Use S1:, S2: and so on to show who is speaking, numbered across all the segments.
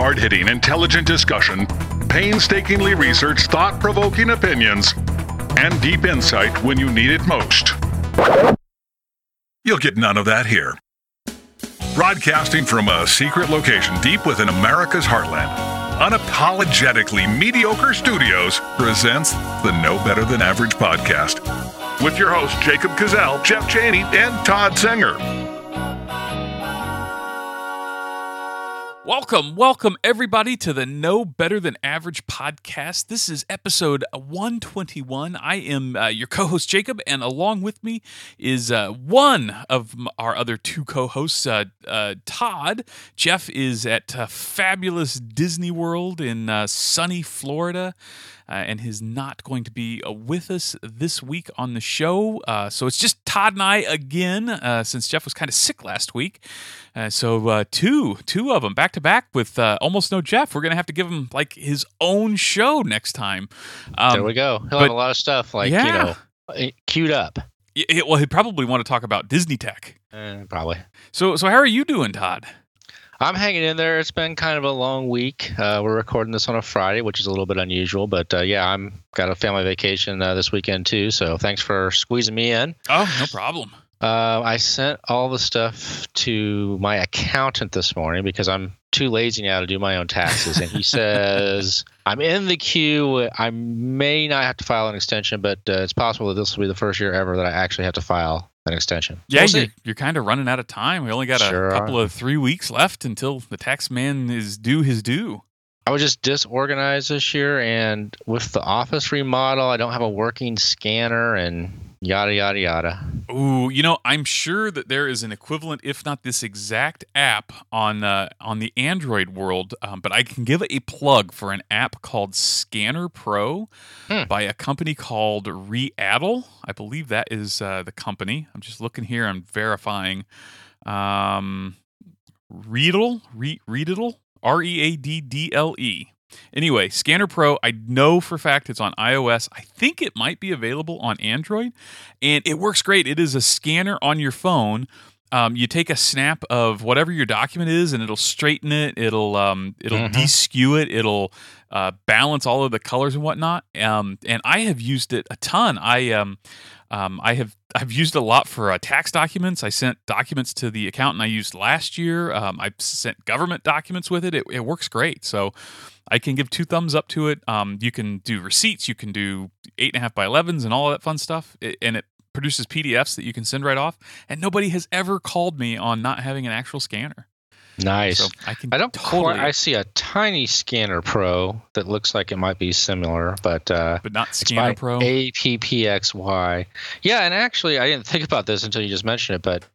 S1: Hard-hitting, intelligent discussion, painstakingly researched, thought-provoking opinions, and deep insight when you need it most. You'll get none of that here. Broadcasting from a secret location deep within America's heartland, Unapologetically Mediocre Studios presents the No Better Than Average podcast with your hosts Jacob Cazell, Jeff Cheney, and Todd Singer.
S2: Welcome everybody to the No Better Than Average podcast. This is episode 121. I am your co-host Jacob, and along with me is one of our other two co-hosts, Todd. Jeff is at fabulous Disney World in sunny Florida, and is not going to be with us this week on the show. So it's just Todd and I again, since Jeff was kind of sick last week. So two of them back to back with almost no Jeff. We're going to have to give him like his own show next time.
S3: There we go. He'll have a lot of stuff queued up.
S2: Well, he'd probably want to talk about Disney tech.
S3: Probably.
S2: So how are you doing, Todd?
S3: I'm hanging in there. It's been kind of a long week. We're recording this on a Friday, which is a little bit unusual. But I'm got a family vacation this weekend too. So thanks for squeezing me in.
S2: Oh, no problem.
S3: I sent all the stuff to my accountant this morning because I'm too lazy now to do my own taxes. And he says, I'm in the queue. I may not have to file an extension, but it's possible that this will be the first year ever that I actually have to file an extension.
S2: Yeah, you're kind of running out of time. We only got a couple of 3 weeks left until the tax man is due his due.
S3: I was just disorganized this year, and with the office remodel, I don't have a working scanner and yada, yada, yada.
S2: Ooh, I'm sure that there is an equivalent, if not this exact app on the Android world, but I can give a plug for an app called Scanner Pro by a company called Readdle. I believe that is the company. I'm just looking here. I'm verifying. Readdle? Readdle. Anyway, Scanner Pro, I know for a fact it's on iOS. I think it might be available on Android, and it works great. It is a scanner on your phone. You take a snap of whatever your document is, and it'll straighten it. It'll de-skew it. It'll balance all of the colors and whatnot. And I have used it a ton. I've used it a lot for tax documents. I sent documents to the accountant I used last year. I've sent government documents with it. It works great. So I can give 2 thumbs up to it. You can do receipts. You can do 8.5 by 11s and all of that fun stuff. And it produces PDFs that you can send right off. And nobody has ever called me on not having an actual scanner.
S3: Nice.
S2: So
S3: I see a tiny Scanner Pro that looks like it might be similar, but
S2: not Scanner Pro.
S3: APPXY. Yeah, and actually, I didn't think about this until you just mentioned it, but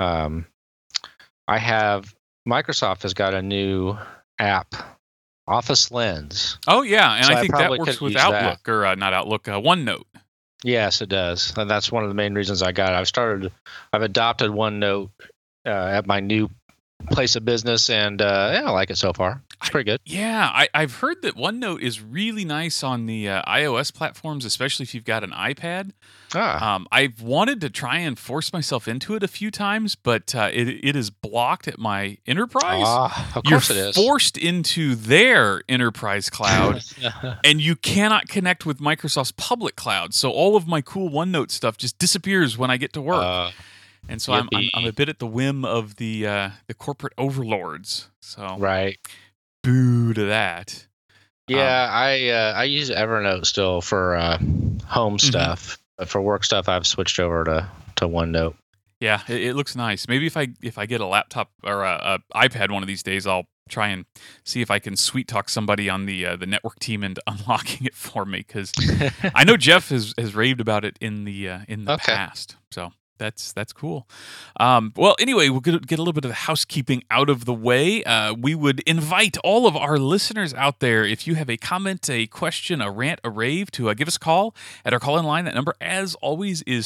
S3: Microsoft has got a new app, Office Lens.
S2: Oh yeah, and so I think that works with Outlook or not Outlook, OneNote.
S3: Yes, it does, and that's one of the main reasons I got it. I've adopted OneNote at my new place of business, and I like it so far. It's pretty good.
S2: I've heard that OneNote is really nice on the iOS platforms, especially if you've got an iPad. I've wanted to try and force myself into it a few times, but it is blocked at my enterprise.
S3: Of course it is.
S2: You're forced into their enterprise cloud, and you cannot connect with Microsoft's public cloud. So all of my cool OneNote stuff just disappears when I get to work. And so I'm a bit at the whim of the corporate overlords. So
S3: right,
S2: boo to that.
S3: Yeah, I use Evernote still for home stuff, but for work stuff, I've switched over to OneNote.
S2: Yeah, it looks nice. Maybe if I get a laptop or a iPad one of these days, I'll try and see if I can sweet talk somebody on the network team into unlocking it for me, because I know Jeff has raved about it in the past. So. That's cool. Well, anyway, we'll get a little bit of the housekeeping out of the way. We would invite all of our listeners out there, if you have a comment, a question, a rant, a rave, to give us a call at our call-in line. That number, as always, is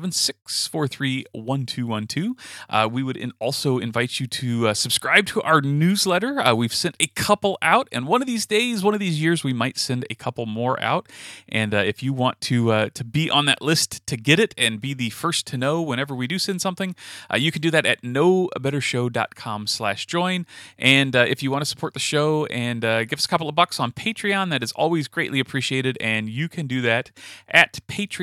S2: 317-643-1212. We would also invite you to subscribe to our newsletter. We've sent a couple out, and one of these years, we might send a couple more out. And if you want to be on that list to get it and be the first to know know whenever we do send something, you can do that at knowabettershow.com/join. And if you want to support the show and give us a couple of bucks on Patreon, that is always greatly appreciated. And you can do that at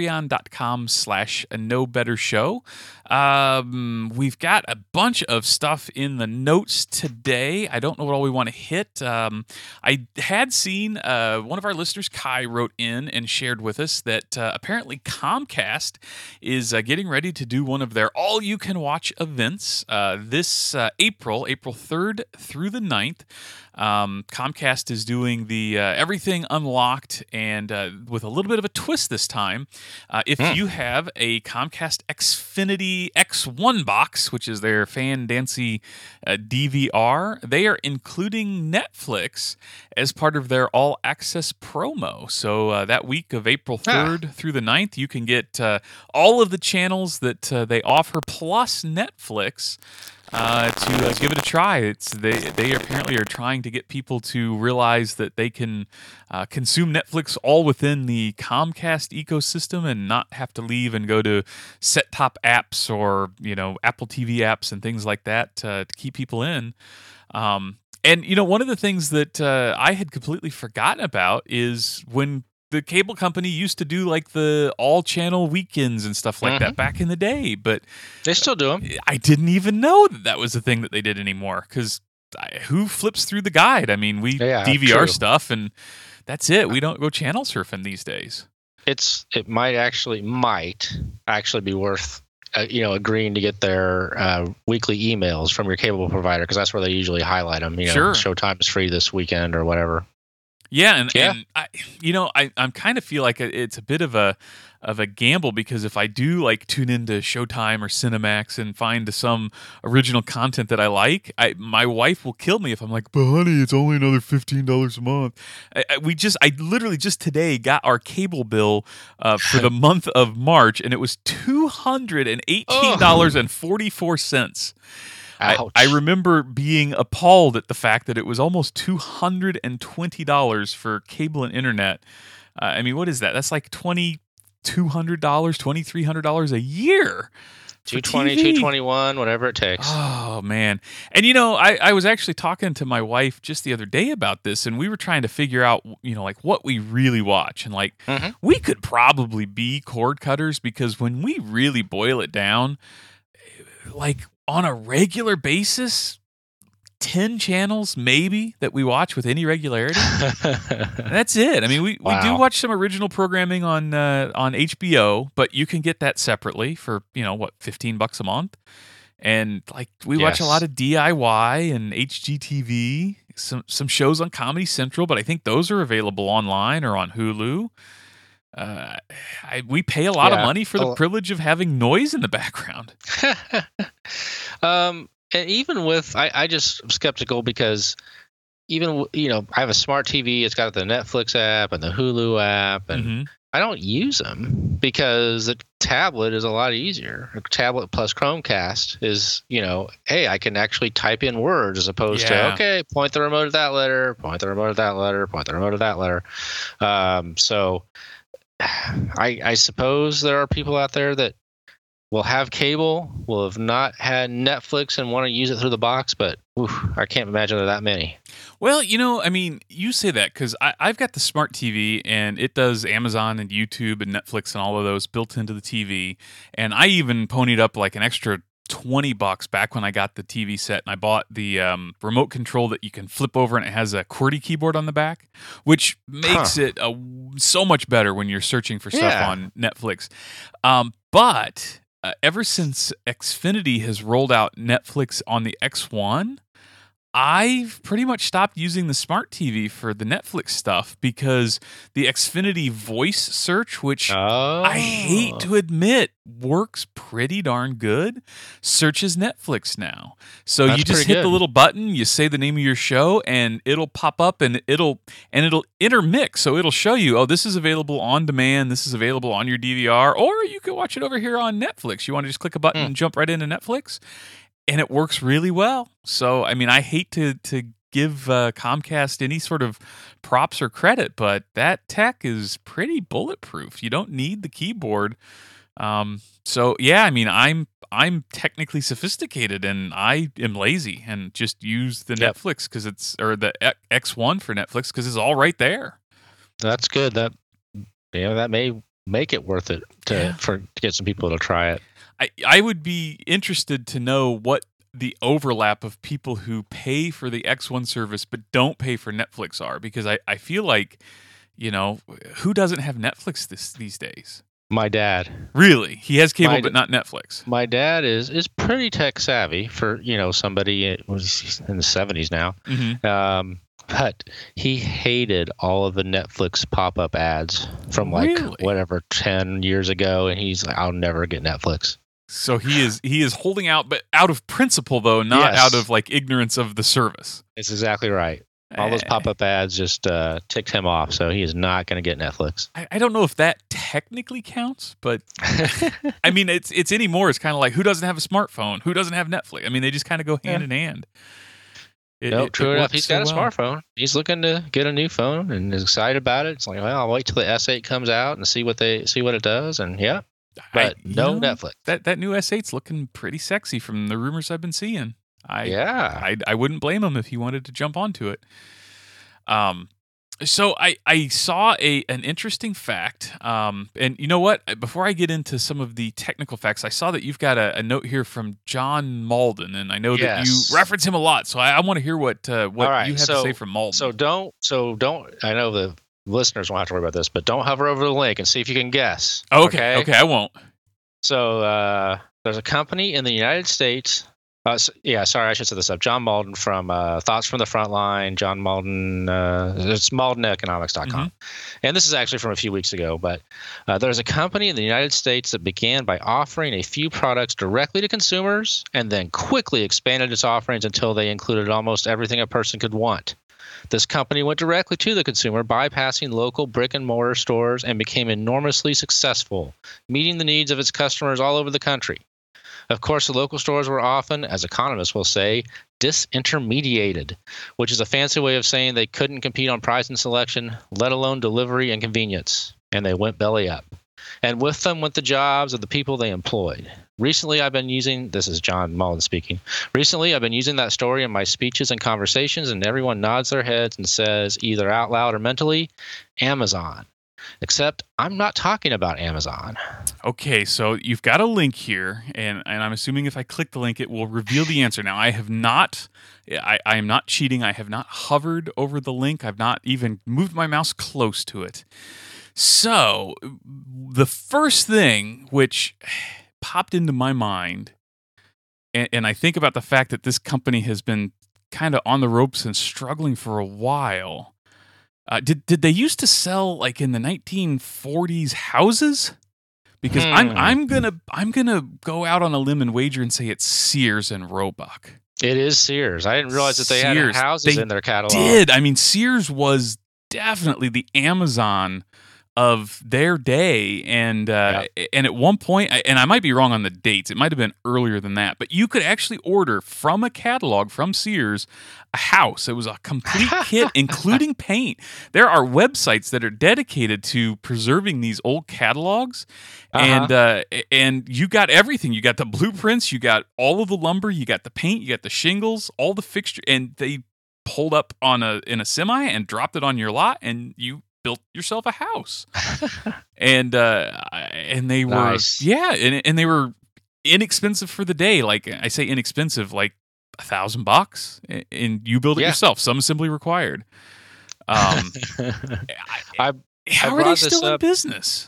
S2: patreon.com/knowbettershow. We've got a bunch of stuff in the notes today. I don't know what all we want to hit. I had seen one of our listeners, Kai, wrote in and shared with us that apparently Comcast is getting ready to do one of their all-you-can-watch events this April 3rd through the 9th. Comcast is doing the Everything Unlocked, and with a little bit of a twist this time. If you have a Comcast Xfinity X1 box, which is their fan-dancy DVR, they are including Netflix as part of their all-access promo. So that week of April 3rd through the 9th, you can get all of the channels that they offer, plus Netflix, to give it a try. They apparently are trying to get people to realize that they can consume Netflix all within the Comcast ecosystem and not have to leave and go to set-top apps or Apple TV apps and things like that to keep people in. And one of the things that I had completely forgotten about is when the cable company used to do like the all-channel weekends and stuff like that back in the day, but
S3: they still do them.
S2: I didn't even know that was a thing that they did anymore, because who flips through the guide? I mean, we DVR stuff, and that's it. We don't go channel surfing these days.
S3: It might actually be worth agreeing to get their weekly emails from your cable provider, because that's where they usually highlight them.
S2: Sure.
S3: Showtime is free this weekend or whatever.
S2: Yeah, and I'm kind of feel like it's a bit of a gamble, because if I do like tune into Showtime or Cinemax and find some original content that I like, my wife will kill me if I'm like, but honey, it's only another $15 a month. I literally just today got our cable bill for the month of March, and it was $218.44. I remember being appalled at the fact that it was almost $220 for cable and internet. I mean, what is that? That's like $2,200, $2,300 a year.
S3: $220, $221, whatever it takes.
S2: Oh, man. And, I was actually talking to my wife just the other day about this, and we were trying to figure out, like what we really watch. And like, we could probably be cord cutters, because when we really boil it down, like on a regular basis, 10 channels maybe that we watch with any regularity. That's it. I mean, we do watch some original programming on HBO, but you can get that separately for, $15 a month. And like we watch a lot of DIY and HGTV, some shows on Comedy Central, but I think those are available online or on Hulu. We pay a lot of money for the privilege of having noise in the background.
S3: And even with, I just am skeptical, because even, I have a smart TV. It's got the Netflix app and the Hulu app, and I don't use them because the tablet is a lot easier. A tablet plus Chromecast is, hey, I can actually type in words as opposed to, okay, point the remote at that letter, point the remote at that letter, point the remote at that letter. So I suppose there are people out there that will have cable, will have not had Netflix and want to use it through the box, but I can't imagine there are that many.
S2: Well, I mean, you say that because I've got the smart TV, and it does Amazon and YouTube and Netflix and all of those built into the TV. And I even ponied up like an extra $20 back when I got the TV set, and I bought the remote control that you can flip over, and it has a QWERTY keyboard on the back, which makes it so much better when you're searching for stuff on Netflix. But ever since Xfinity has rolled out Netflix on the X1, I've pretty much stopped using the smart TV for the Netflix stuff, because the Xfinity voice search, which I hate to admit works pretty darn good, searches Netflix now. So you just hit the little button, you say the name of your show, and it'll pop up, and it'll intermix. So it'll show you, this is available on demand, this is available on your DVR, or you can watch it over here on Netflix. You want to just click a button and jump right into Netflix. And it works really well. So, I mean, I hate to give Comcast any sort of props or credit, but that tech is pretty bulletproof. You don't need the keyboard So yeah, I mean, I'm technically sophisticated and I am lazy and just use the Netflix because it's or the X1 for Netflix because it's all right there.
S3: That's good. That may make it worth it to get some people to try it.
S2: I would be interested to know what the overlap of people who pay for the X1 service but don't pay for Netflix are, because I feel like, who doesn't have Netflix these days?
S3: My dad.
S2: Really? He has cable but not Netflix.
S3: My dad is pretty tech savvy for, somebody was in the 70s now.
S2: Mm-hmm.
S3: But he hated all of the Netflix pop-up ads from whatever 10 years ago, and he's like, I'll never get Netflix.
S2: So he is holding out, but out of principle though, not out of ignorance of the service.
S3: It's exactly right. All those pop-up ads just ticked him off, so he is not going to get Netflix.
S2: I don't know if that technically counts, but I mean, it's anymore. It's kind of like, who doesn't have a smartphone? Who doesn't have Netflix? I mean, they just kind of go hand in hand.
S3: True enough. He's got a smartphone. He's looking to get a new phone and is excited about it. It's like, well, I'll wait till the S8 comes out and see what it does, and but no Netflix.
S2: That new S8's looking pretty sexy from the rumors I've been seeing. I wouldn't blame him if he wanted to jump onto it. So I saw an interesting fact, and you know what? Before I get into some of the technical facts, I saw that you've got a note here from John Malden, and I know that you reference him a lot. So I want to hear what you have to say from Malden.
S3: So don't. I know the listeners won't have to worry about this, but don't hover over the link and see if you can guess.
S2: Okay, I won't.
S3: So there's a company in the United States. I should set this up. John Malden from Thoughts from the Frontline. John Malden, it's maldeneconomics.com. Mm-hmm. And this is actually from a few weeks ago, but there's a company in the United States that began by offering a few products directly to consumers and then quickly expanded its offerings until they included almost everything a person could want. This company went directly to the consumer, bypassing local brick-and-mortar stores, and became enormously successful, meeting the needs of its customers all over the country. Of course, the local stores were often, as economists will say, disintermediated, which is a fancy way of saying they couldn't compete on price and selection, let alone delivery and convenience, and they went belly up. And with them went the jobs of the people they employed. Recently, I've been using, this is John Malden speaking, recently I've been using that story in my speeches and conversations, and everyone nods their heads and says, either out loud or mentally, Amazon. Except I'm not talking about Amazon.
S2: Okay, so you've got a link here, and I'm assuming if I click the link, it will reveal the answer. Now, I am not cheating. I have not hovered over the link. I've not even moved my mouse close to it. So the first thing which popped into my mind, and I think about the fact that this company has been kind of on the ropes and struggling for a while. Did they used to sell in the 1940s houses? Because I'm gonna go out on a limb and wager and say it's Sears and Roebuck.
S3: It is Sears. I didn't realize that they had houses in their catalog.
S2: Did. I mean, Sears was definitely the Amazon of their day, and at one point, and I might be wrong on the dates, it might have been earlier than that, but you could actually order from a catalog from Sears a house. It was a complete kit, including paint. There are websites that are dedicated to preserving these old catalogs, and you got everything. You got the blueprints, you got all of the lumber, you got the paint, you got the shingles, all the fixture, and they pulled up in a semi and dropped it on your lot, and you built yourself a house. and they were
S3: nice.
S2: and they were inexpensive for the day. Like I say inexpensive, like $1,000, and you build it yourself, some assembly required. How are they still in business?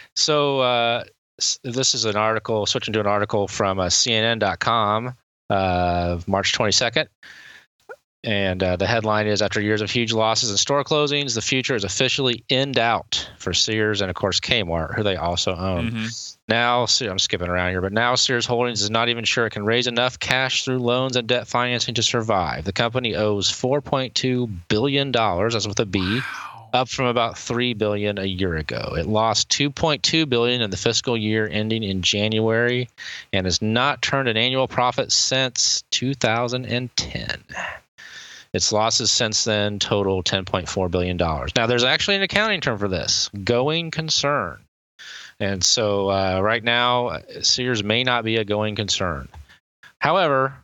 S3: So this is an article, switching to an article from CNN.com March 22nd. And the headline is, after years of huge losses and store closings, the future is officially in doubt for Sears and, of course, Kmart, who they also own. Mm-hmm. Now, I'm skipping around here, but now Sears Holdings is not even sure it can raise enough cash through loans and debt financing to survive. The company owes $4.2 billion, that's with a B, up from about $3 billion a year ago. It lost $2.2 billion in the fiscal year ending in January and has not turned an annual profit since 2010. Its losses since then total $10.4 billion. Now, there's actually an accounting term for this, going concern. And so right now, Sears may not be a going concern. However,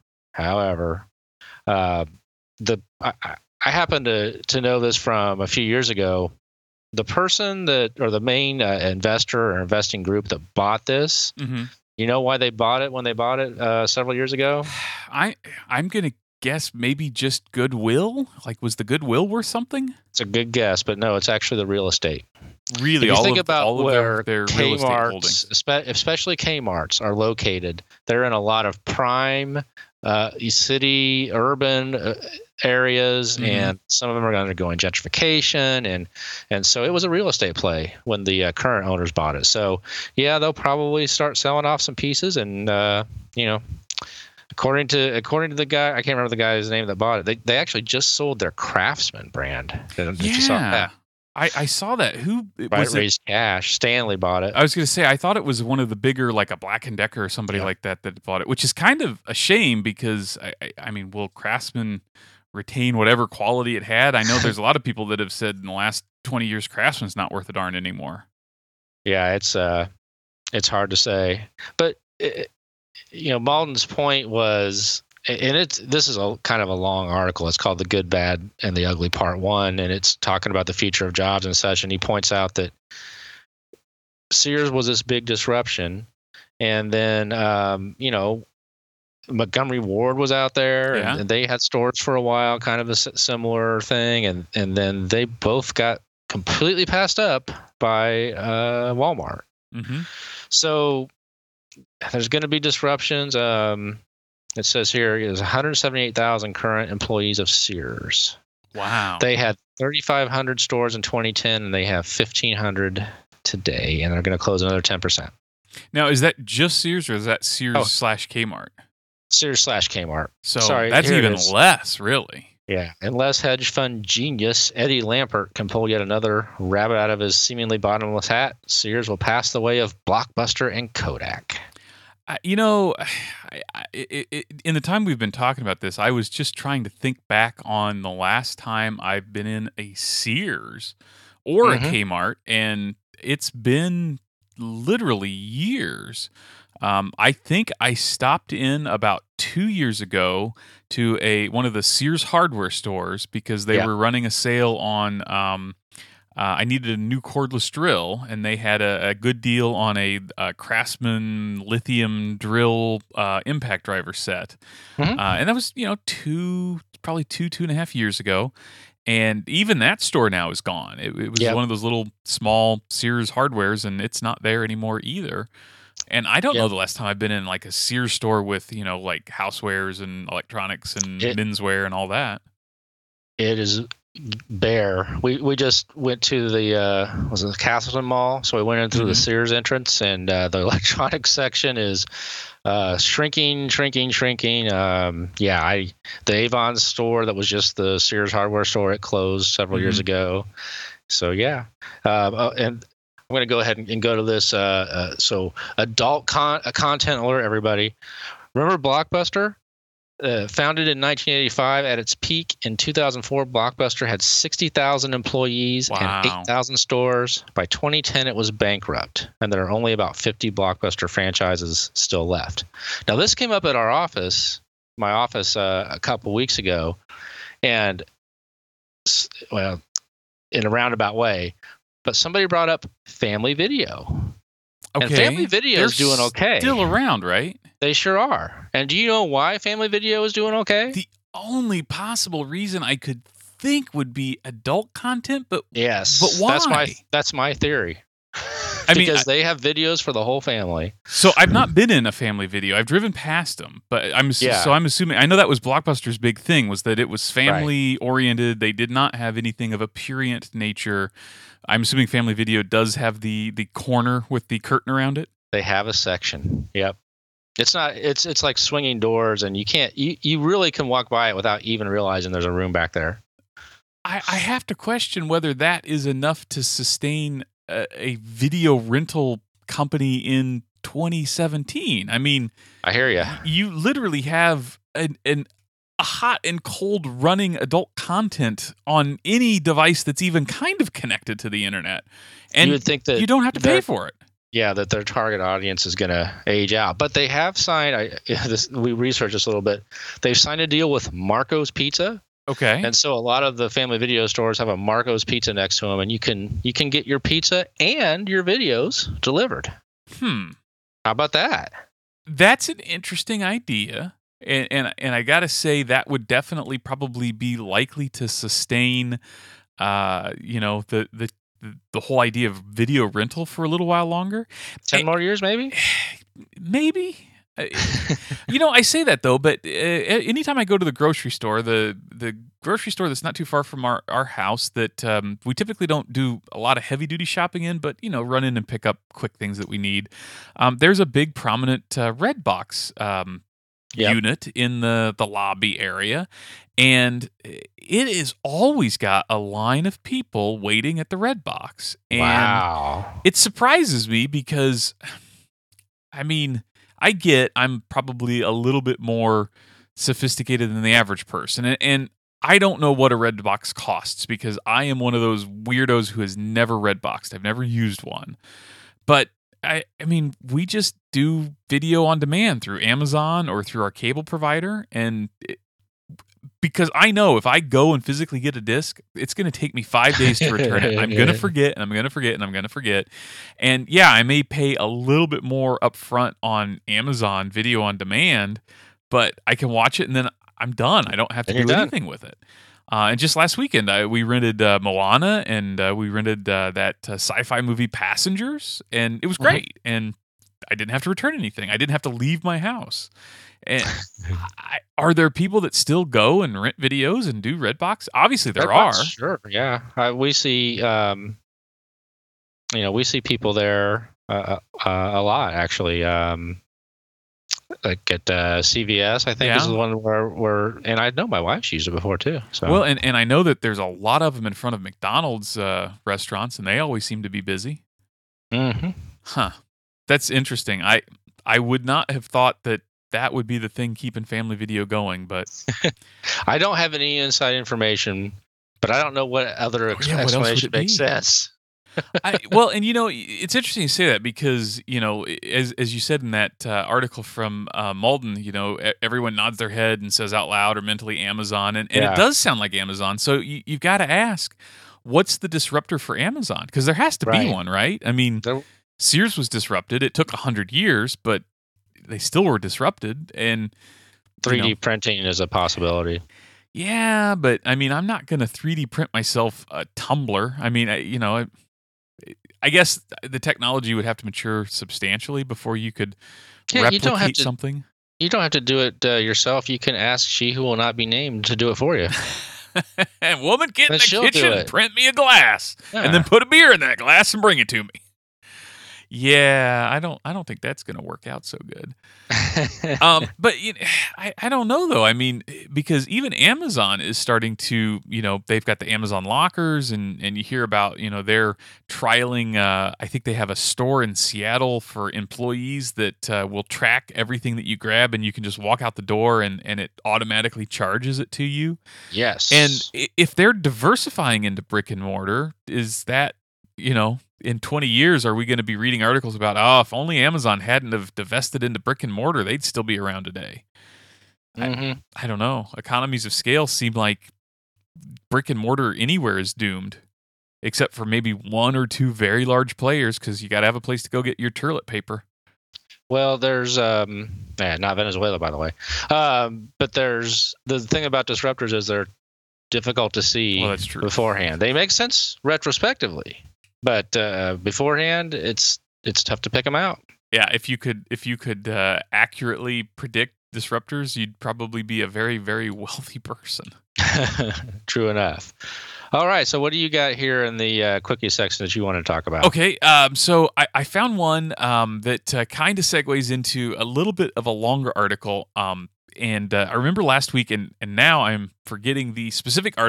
S3: I happen to know this from a few years ago. The person or the main investor or investing group that bought this, you know why they bought it when they bought it several years ago?
S2: I'm going to guess maybe just goodwill. Like, was the goodwill worth something?
S3: It's a good guess, but no, it's actually the real estate.
S2: Really,
S3: if you
S2: all
S3: think
S2: of,
S3: about
S2: all
S3: where
S2: of their real estate holdings,
S3: especially Kmart's, are located, they're in a lot of prime city, urban areas, and some of them are undergoing gentrification, and so it was a real estate play when the current owners bought it. So yeah, they'll probably start selling off some pieces, and according to the guy, I can't remember the guy's name that bought it. They actually just sold their Craftsman brand. Did you saw that?
S2: I saw that. Who
S3: raised cash? Stanley bought it.
S2: I was going to say, I thought it was one of the bigger, like a Black & Decker or somebody like that bought it, which is kind of a shame because, I mean, will Craftsman retain whatever quality it had? I know there's a lot of people that have said in the last 20 years Craftsman's not worth a darn anymore.
S3: Yeah, it's hard to say. But, Malden's point was... And this is a kind of a long article. It's called "The Good, Bad, and the Ugly" Part 1, and it's talking about the future of jobs and such. And he points out that Sears was this big disruption, and then Montgomery Ward was out there, and they had stores for a while, kind of a similar thing, and then they both got completely passed up by Walmart. So there's going to be disruptions. It says here there's 178,000 current employees of Sears.
S2: Wow.
S3: They had 3,500 stores in 2010, and they have 1,500 today, and they're going to close another 10%.
S2: Now, is that just Sears, or is that Sears/Kmart?
S3: Sears/Kmart.
S2: So
S3: sorry,
S2: that's even less, really.
S3: Yeah. Unless hedge fund genius Eddie Lampert can pull yet another rabbit out of his seemingly bottomless hat, Sears will pass the way of Blockbuster and Kodak.
S2: In the time we've been talking about this, I was just trying to think back on the last time I've been in a Sears or a Kmart, and it's been literally years. I think I stopped in about 2 years ago to one of the Sears hardware stores because they were running a sale on I needed a new cordless drill, and they had a good deal on a Craftsman lithium drill impact driver set. And that was, probably 2.5 years ago. And even that store now is gone. It was one of those little small Sears hardwares, and it's not there anymore either. And I don't know the last time I've been in like a Sears store with, like housewares and electronics and menswear and all that.
S3: It is bare. We just went to the was it the Castleton Mall, so we went in through the Sears entrance, and the electronics section is shrinking. The Avon store that was just the Sears hardware store, it closed several years ago. So and I'm going to go ahead and go to this. So adult content alert, everybody. Remember Blockbuster? Founded in 1985, at its peak in 2004, Blockbuster had 60,000 employees and 8,000 stores. By 2010, it was bankrupt, and there are only about 50 Blockbuster franchises still left. Now, this came up at my office, a couple weeks ago, and, well, in a roundabout way, but somebody brought up Family Video.
S2: Okay.
S3: And Family Video is doing okay.
S2: Still around, right?
S3: They sure are. And do you know why Family Video is doing okay?
S2: The only possible reason I could think would be adult content, but
S3: yes,
S2: but why?
S3: That's my theory. Because they have videos for the whole family.
S2: So I've not been in a Family Video. I've driven past them, but I'm assuming. I know that was Blockbuster's big thing, was that it was family oriented. They did not have anything of a prurient nature. I'm assuming Family Video does have the corner with the curtain around it.
S3: They have a section. Yep. It's not. It's like swinging doors, and you can't. You really can walk by it without even realizing there's a room back there.
S2: I have to question whether that is enough to sustain a video rental company in 2017. I mean,
S3: I hear you.
S2: You literally have a hot and cold running adult content on any device that's even kind of connected to the internet, and
S3: you would think that
S2: you don't have to pay for it.
S3: Yeah, that their target audience is going to age out. But they have signed, we researched this a little bit, they've signed a deal with Marco's Pizza.
S2: Okay.
S3: And so a lot of the family video stores have a Marco's Pizza next to them, and you can get your pizza and your videos delivered. How about that?
S2: That's an interesting idea. And I got to say that would definitely probably be likely to sustain, the whole idea of video rental for a little while longer.
S3: 10 more years, maybe?
S2: Maybe. I say that, though, but anytime I go to the grocery store, the grocery store that's not too far from our house that we typically don't do a lot of heavy-duty shopping in, but, run in and pick up quick things that we need. There's a big, prominent Redbox unit in the lobby area, and it has always got a line of people waiting at the Redbox. And
S3: wow.
S2: It surprises me because, I'm probably a little bit more sophisticated than the average person, and I don't know what a Redbox costs because I am one of those weirdos who has never Redboxed. I've never used one, but we just do video on demand through Amazon or through our cable provider, and because I know if I go and physically get a disc, it's going to take me 5 days to return it. I'm going to forget, and I'm going to forget, and I'm going to forget. And yeah, I may pay a little bit more upfront on Amazon video on demand, but I can watch it and then I'm done. I don't have to do anything with it. And just last weekend, we rented Moana, and we rented that sci-fi movie Passengers, and it was great. And I didn't have to return anything. I didn't have to leave my house. And are there people that still go and rent videos and do Redbox? Obviously, there are.
S3: Sure, yeah. We see, we see people there a lot actually. Like at CVS, I think is the one where, and I know my wife's used it before too. So
S2: well, and I know that there's a lot of them in front of McDonald's restaurants, and they always seem to be busy.
S3: Mm-hmm.
S2: Huh. That's interesting. I would not have thought that would be the thing keeping family video going, but
S3: I don't have any inside information, but I don't know what other explanation makes sense.
S2: It's interesting you say that because, as you said in that article from Malden, everyone nods their head and says out loud or mentally Amazon, and it does sound like Amazon. So you've got to ask, what's the disruptor for Amazon? Because there has to be one, right? Sears was disrupted. It took 100 years, but they still were disrupted. And
S3: 3D printing is a possibility.
S2: Yeah, but I'm not going to 3D print myself a tumbler. I guess the technology would have to mature substantially before you could replicate something.
S3: You don't have to do it yourself. You can ask she who will not be named to do it for you.
S2: Woman, get in the kitchen and print me a glass, and then put a beer in that glass and bring it to me. Yeah, I don't think that's going to work out so good. But I don't know though. Because even Amazon is starting to, they've got the Amazon lockers, and you hear about, they're trialing. I think they have a store in Seattle for employees that will track everything that you grab, and you can just walk out the door and it automatically charges it to you.
S3: Yes.
S2: And if they're diversifying into brick and mortar, is that, in 20 years, are we going to be reading articles about, if only Amazon hadn't have divested into brick and mortar, they'd still be around today?
S3: Mm-hmm.
S2: I don't know. Economies of scale seem like brick and mortar anywhere is doomed, except for maybe one or two very large players, because you got to have a place to go get your toilet paper.
S3: Well, there's not Venezuela, by the way. But there's the thing about disruptors is they're difficult to see beforehand. They make sense retrospectively. But beforehand, it's tough to pick them out.
S2: Yeah, if you could accurately predict disruptors, you'd probably be a very, very wealthy person.
S3: True enough. All right, so what do you got here in the quickie section that you want to talk about?
S2: Okay, so I found one that kind of segues into a little bit of a longer article. And I remember last week, and now I'm forgetting the specific article.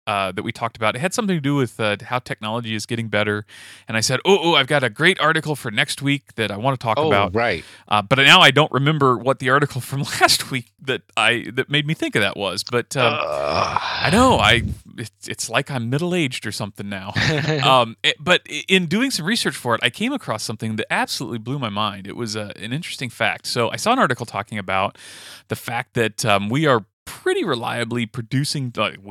S2: that we talked about. It had something to do with how technology is getting better. And I said, I've got a great article for next week that I want to talk about.
S3: Right.
S2: But now I don't remember what the article from last week that made me think of that was. But I know it's like I'm middle-aged or something now. But in doing some research for it, I came across something that absolutely blew my mind. It was an interesting fact. So I saw an article talking about the fact that we are pretty reliably producing,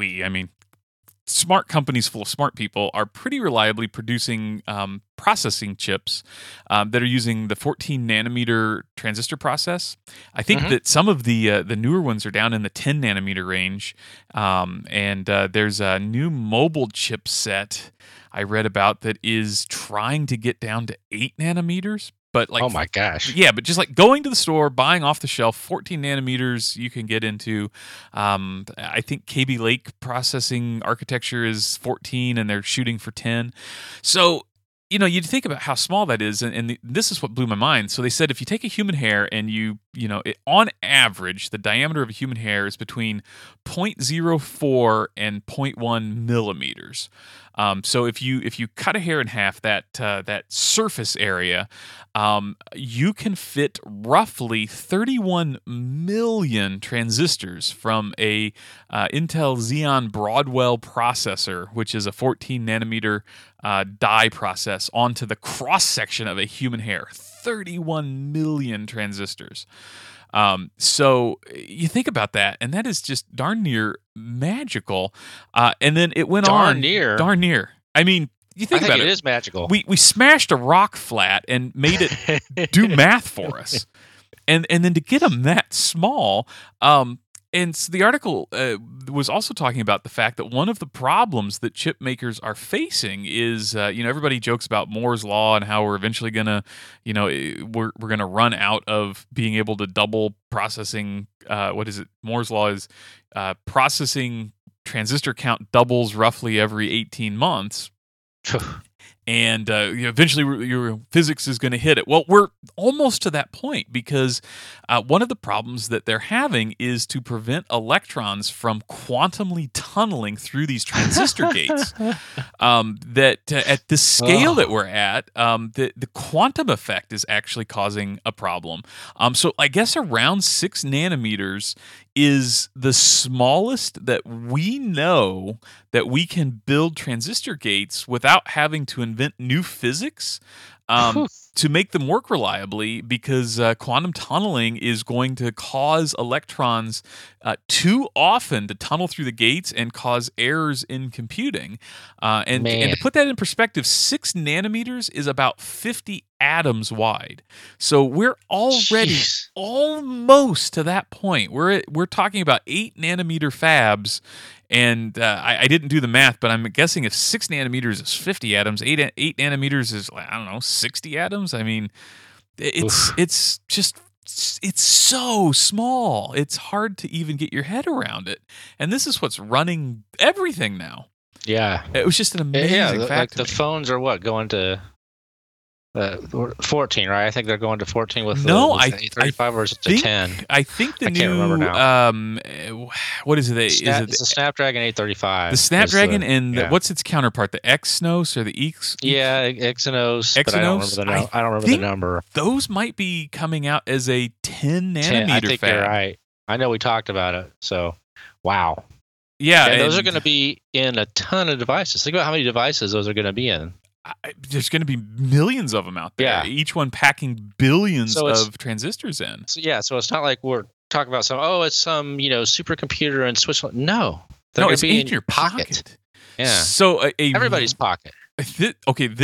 S2: smart companies full of smart people are pretty reliably producing processing chips that are using the 14 nanometer transistor process. I think that some of the newer ones are down in the 10 nanometer range, and there's a new mobile chipset I read about that is trying to get down to 8 nanometers. But
S3: oh my gosh.
S2: Yeah, but just like going to the store, buying off the shelf, 14 nanometers you can get into. I think Kaby Lake processing architecture is 14 and they're shooting for 10. So, you think about how small that is, and this is what blew my mind. So they said if you take a human hair and on average, the diameter of a human hair is between 0.04 and 0.1 millimeters. So if you cut a hair in half, that surface area, you can fit roughly 31 million transistors from a Intel Xeon Broadwell processor, which is a 14 nanometer die process, onto the cross section of a human hair. 31 million transistors. So you think about that, and that is just darn near magical. And then it went on. Darn near. I mean, you think about it.
S3: It is magical.
S2: We smashed a rock flat and made it do math for us, and then to get them that small. And so the article was also talking about the fact that one of the problems that chip makers are facing is, everybody jokes about Moore's Law and how we're eventually gonna, we're gonna run out of being able to double processing. What is it? Moore's Law is processing transistor count doubles roughly every 18 months. And eventually your physics is going to hit it. Well, we're almost to that point because one of the problems that they're having is to prevent electrons from quantumly tunneling through these transistor gates. That at the scale that we're at, the quantum effect is actually causing a problem. So I guess around 6 nanometers is the smallest that we know that we can build transistor gates without having to invent new physics to make them work reliably, because quantum tunneling is going to cause electrons too often to tunnel through the gates and cause errors in computing. And to put that in perspective, 6 nanometers is about 50 atoms wide. So we're already almost to that point. We're talking about 8 nanometer fabs. And I didn't do the math, but I'm guessing if 6 nanometers is 50 atoms, 8 nanometers is, 60 atoms. I mean, it's so small. It's hard to even get your head around it. And this is what's running everything now.
S3: Yeah.
S2: It was just an amazing fact.
S3: Like the phones are going to 14, right? I think they're going to 14 with the 835, or is it to 10?
S2: I think the
S3: I
S2: new,
S3: can't remember now.
S2: What is it?
S3: It's the Snapdragon 835.
S2: The Snapdragon and what's its counterpart? The Exynos or the X?
S3: Yeah, Exynos. But I don't remember the number.
S2: Those might be coming out as a 10 nanometer
S3: I think
S2: fab.
S3: you're right. I know we talked about it. So, wow.
S2: Yeah.
S3: And those are going to be in a ton of devices. Think about how many devices those are going to be in.
S2: There's going to be millions of them out there.
S3: Yeah.
S2: Each one packing billions of transistors in.
S3: So it's not like we're talking about it's some supercomputer in Switzerland. No,
S2: it's in your pocket.
S3: Yeah.
S2: So
S3: everybody's pocket.
S2: This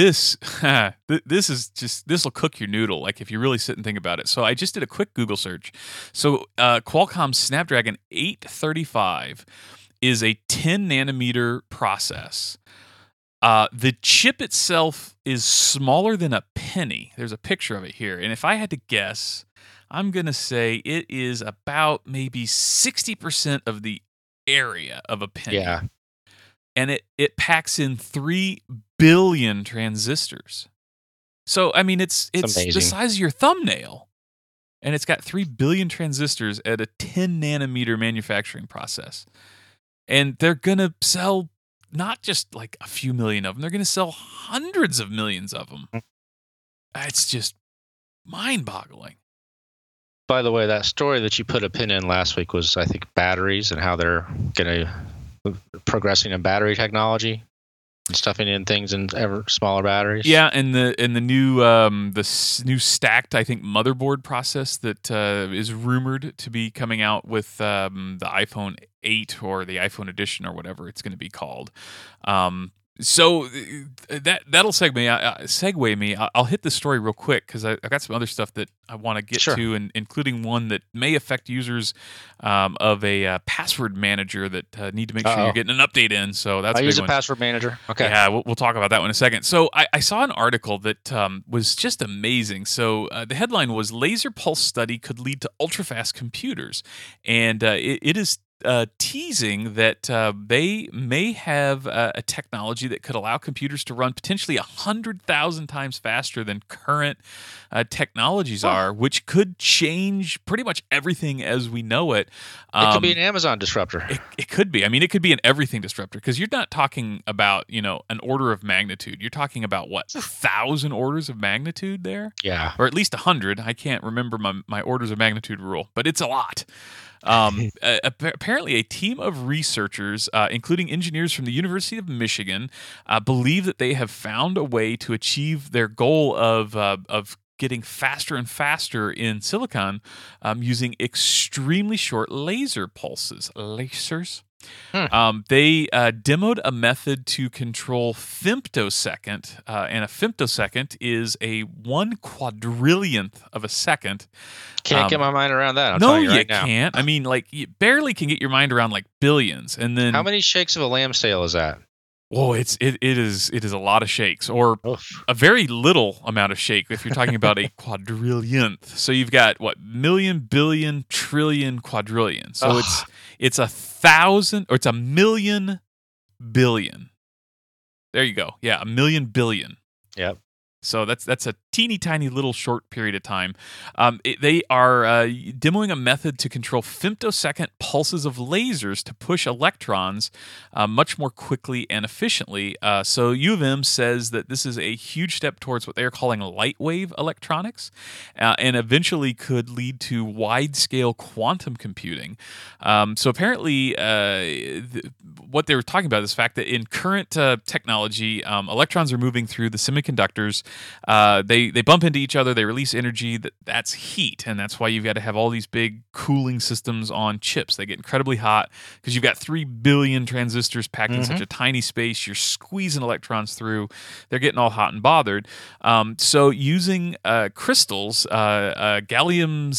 S2: will cook your noodle, like if you really sit and think about it. So I just did a quick Google search. So Qualcomm's Snapdragon 835 is a 10 nanometer process. The chip itself is smaller than a penny. There's a picture of it here. And if I had to guess, I'm going to say it is about maybe 60% of the area of a penny.
S3: Yeah.
S2: And it packs in 3 billion transistors. So, I mean, it's the size of your thumbnail. And it's got 3 billion transistors at a 10 nanometer manufacturing process. And they're going to sell not just like a few million of them. They're going to sell hundreds of millions of them. It's just mind-boggling.
S3: By the way, that story that you put a pin in last week was, I think, batteries and how they're going to progressing in battery technology and stuffing in things in ever smaller batteries.
S2: Yeah, and the new new stacked, I think, motherboard process that is rumored to be coming out with the iPhone 8 or the iPhone edition or whatever it's going to be called. So that'll segue me. I'll hit the story real quick because I got some other stuff that I want to get to, and including one that may affect users of a password manager that need to make sure you're getting an update in. So that's
S3: I
S2: a big
S3: use a
S2: one.
S3: password manager. Okay.
S2: Yeah, we'll talk about that one in a second. So I saw an article that was just amazing. So the headline was "Laser Pulse Study Could Lead to Ultra-Fast Computers," and it is teasing that they may have a technology that could allow computers to run potentially 100,000 times faster than current technologies are, which could change pretty much everything as we know it.
S3: It could be an Amazon disruptor.
S2: It could be. I mean, it could be an everything disruptor because you're not talking about, an order of magnitude. You're talking about, 1,000 orders of magnitude there?
S3: Yeah.
S2: Or at least 100. I can't remember my orders of magnitude rule, but it's a lot. Apparently, a team of researchers, including engineers from the University of Michigan, believe that they have found a way to achieve their goal of getting faster and faster in silicon using extremely short laser pulses. Lasers. They demoed a method to control femtosecond, and a femtosecond is a 1/4 of a second.
S3: Can't get my mind around that.
S2: No,
S3: you right now.
S2: Can't. I mean, you barely can get your mind around billions. And then
S3: how many shakes of a lamb's tail is that?
S2: Whoa, it is a lot of shakes, or
S3: Oof.
S2: a very little amount of shake if you're talking about a quadrillionth. So you've got million, billion, trillion, quadrillion. So it's 1,000, or it's 1,000,000 billion. There you go. Yeah, 1,000,000 billion.
S3: Yep.
S2: So that's a teeny tiny little short period of time. They are demoing a method to control femtosecond pulses of lasers to push electrons much more quickly and efficiently. So U of M says that this is a huge step towards what they are calling light wave electronics, and eventually could lead to wide-scale quantum computing. So apparently, what they were talking about is the fact that in current technology, electrons are moving through the semiconductors. They bump into each other. They release energy. That's heat, and that's why you've got to have all these big cooling systems on chips. They get incredibly hot because you've got 3 billion transistors packed in such a tiny space. You're squeezing electrons through. They're getting all hot and bothered. So using crystals, gallium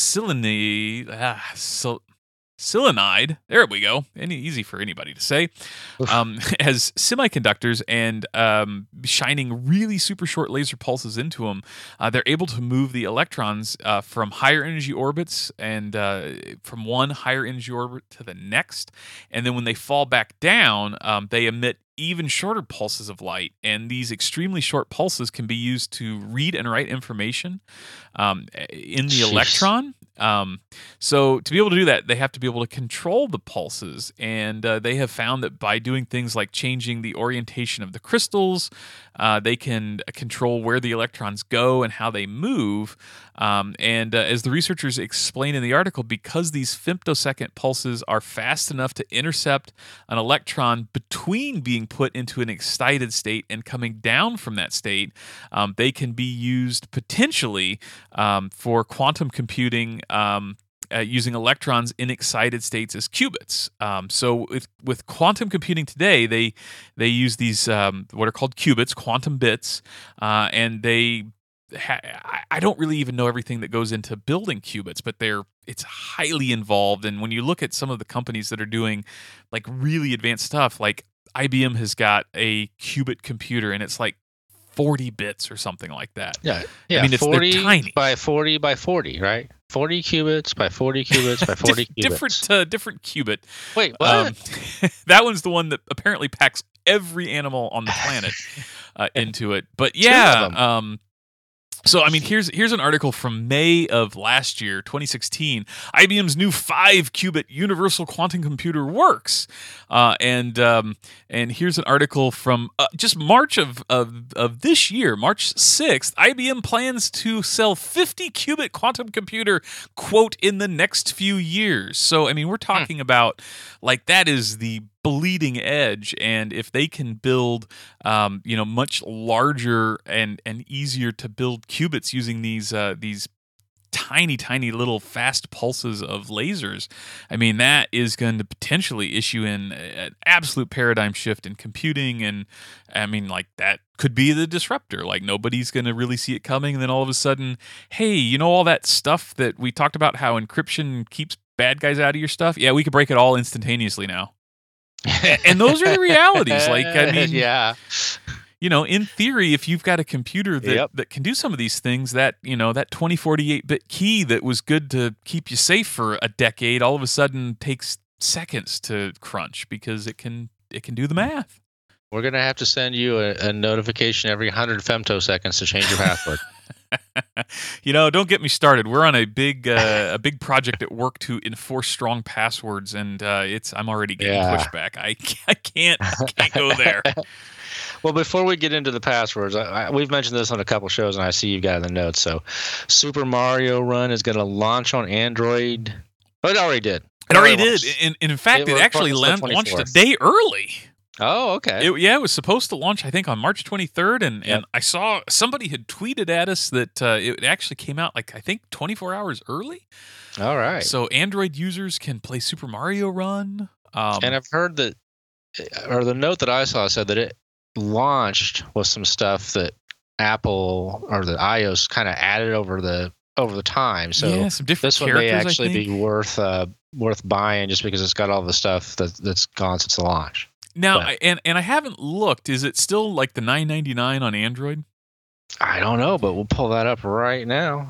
S2: selenide, there we go, easy for anybody to say, as semiconductors and shining really super short laser pulses into them, they're able to move the electrons from higher energy orbits and from one higher energy orbit to the next. And then when they fall back down, they emit even shorter pulses of light, and these extremely short pulses can be used to read and write information in the electron. So to be able to do that, they have to be able to control the pulses, and they have found that by doing things like changing the orientation of the crystals, they can control where the electrons go and how they move. And as the researchers explain in the article, because these femtosecond pulses are fast enough to intercept an electron between being put into an excited state and coming down from that state, they can be used potentially for quantum computing, using electrons in excited states as qubits. So with quantum computing today, they use these what are called qubits, quantum bits, and I don't really even know everything that goes into building qubits, but it's highly involved. And when you look at some of the companies that are doing really advanced stuff, like IBM has got a qubit computer, and it's 40 bits or something like that.
S3: Yeah.
S2: I mean, they're
S3: 40
S2: tiny.
S3: by 40 by 40, right? 40 qubits by 40 qubits by 40 qubits.
S2: Different qubit.
S3: Wait, what?
S2: That one's the one that apparently packs every animal on the planet into it. But yeah, So, I mean, here's an article from May of last year, 2016. IBM's new 5-qubit universal quantum computer works, and here's an article from just March of this year, March 6th. IBM plans to sell 50-qubit quantum computer, quote, in the next few years. So, I mean, we're talking about like that is the bleeding edge, and if they can build much larger and easier to build qubits using these tiny little fast pulses of lasers, I mean, that is going to potentially issue in an absolute paradigm shift in computing. And I mean, like, that could be the disruptor. Like, nobody's going to really see it coming, and then all of a sudden, hey, you know, all that stuff that we talked about, how encryption keeps bad guys out of your stuff? Yeah, we could break it all instantaneously now. And those are the realities. Like, I mean,
S3: yeah.
S2: You know, in theory, if you've got a computer that can do some of these things, that, you know, that 2048-bit key that was good to keep you safe for a decade, all of a sudden takes seconds to crunch because it can do the math.
S3: We're going to have to send you a notification every 100 femtoseconds to change your password.
S2: You know, don't get me started. We're on a big project at work to enforce strong passwords, and I'm already getting pushback. I can't go there.
S3: Well, before we get into the passwords, we've mentioned this on a couple shows, and I see you've got it in the notes. So, Super Mario Run is going to launch on Android. Oh, it already did.
S2: It already did. And in fact, it actually launched a day early.
S3: Oh, okay.
S2: It was supposed to launch, I think, on March 23rd, and I saw somebody had tweeted at us that it actually came out, like, I think 24 hours early.
S3: All right.
S2: So Android users can play Super Mario Run.
S3: And I've heard that, or the note that I saw said that it launched with some stuff that Apple or the iOS kind of added over the time. So
S2: yeah, some different
S3: this one may actually be worth buying just because it's got all the stuff that's gone since the launch.
S2: Now, and I haven't looked. Is it still like the $9.99 on Android?
S3: I don't know, but we'll pull that up right now.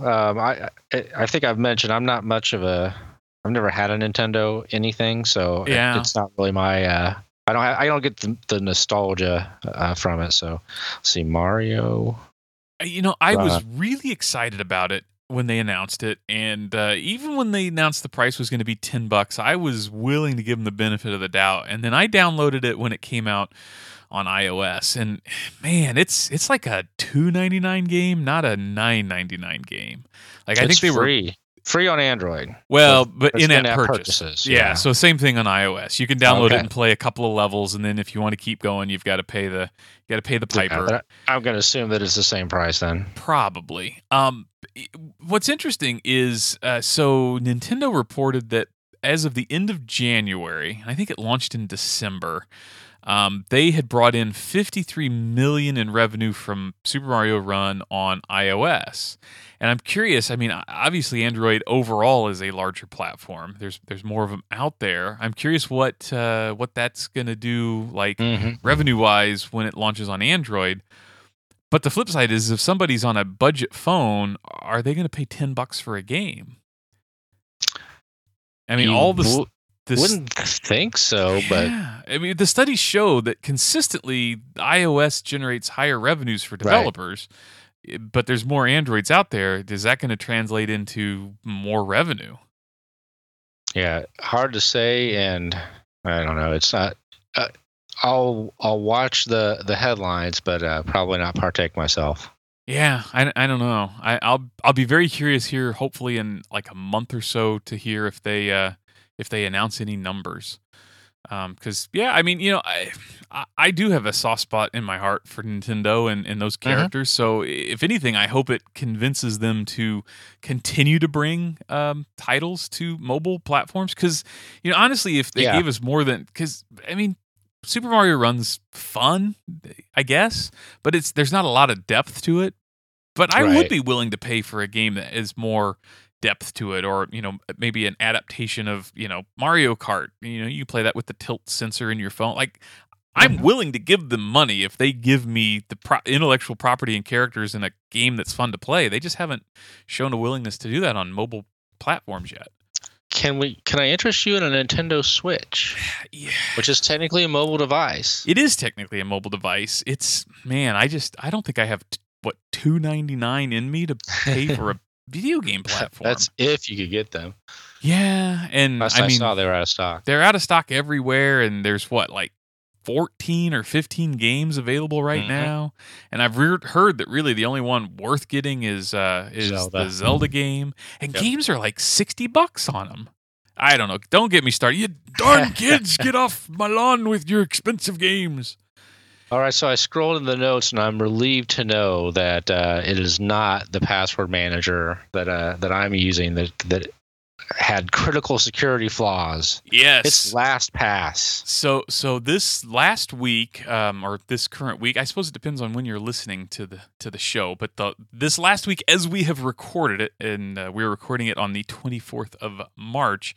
S3: I think I've mentioned I'm not much of a. I've never had a Nintendo anything, so it's not really my. I don't get the nostalgia from it. So, let's see, Mario.
S2: You know, I was really excited about it when they announced it, and even when they announced the price was going to be $10, I was willing to give them the benefit of the doubt. And then I downloaded it when it came out on iOS, and man, it's like a $2.99 game, not a $9.99 game. Like, I think they were
S3: free on Android.
S2: Well, but in-app purchases. Yeah, so same thing on iOS. You can download it and play a couple of levels, and then if you want to keep going, you've got to pay the piper.
S3: Yeah, I'm going to assume that it's the same price then.
S2: Probably. What's interesting is so Nintendo reported that as of the end of January, I think it launched in December, they had brought in $53 million in revenue from Super Mario Run on iOS. And I'm curious, I mean, obviously Android overall is a larger platform. There's more of them out there. I'm curious what that's going to do, like, revenue-wise when it launches on Android. But the flip side is, if somebody's on a budget phone, are they going to pay $10 for a game? I mean, all this...
S3: Wouldn't think so, but
S2: I mean, the studies show that consistently iOS generates higher revenues for developers, but there's more Androids out there. Is that going to translate into more revenue?
S3: Yeah, hard to say, and I don't know. It's not. I'll watch the headlines, but probably not partake myself.
S2: Yeah, I don't know. I'll be very curious here. Hopefully, in like a month or so, to hear if they announce any numbers. Because, I mean, you know, I do have a soft spot in my heart for Nintendo and those characters. So if anything, I hope it convinces them to continue to bring titles to mobile platforms. Because, you know, honestly, if they gave us more than... Because, I mean, Super Mario Run's fun, I guess, but there's not a lot of depth to it. But I would be willing to pay for a game that is more depth to it, or, you know, maybe an adaptation of, you know, Mario Kart. You know, you play that with the tilt sensor in your phone. Like, I'm willing to give them money if they give me the intellectual property and characters in a game that's fun to play. They just haven't shown a willingness to do that on mobile platforms yet.
S3: Can I interest you in a Nintendo Switch?
S2: Yeah.
S3: Which is technically a mobile device.
S2: It is technically a mobile device. It's, man, I don't think I have what, $2.99 in me to pay for a video game platform.
S3: That's if you could get them.
S2: Yeah, and
S3: Last I saw, they were out of stock.
S2: They're out of stock everywhere, and there's what, like 14 or 15 games available right now. And I've heard that really the only one worth getting is the Zelda game. And games are like $60 on them. I don't know. Don't get me started. You darn kids, get off my lawn with your expensive games.
S3: All right, so I scrolled in the notes, and I'm relieved to know that it is not the password manager that I'm using that had critical security flaws.
S2: Yes,
S3: it's LastPass.
S2: So this last week, or this current week, I suppose it depends on when you're listening to the show. But this last week, as we have recorded it, and we're recording it on the 24th of March,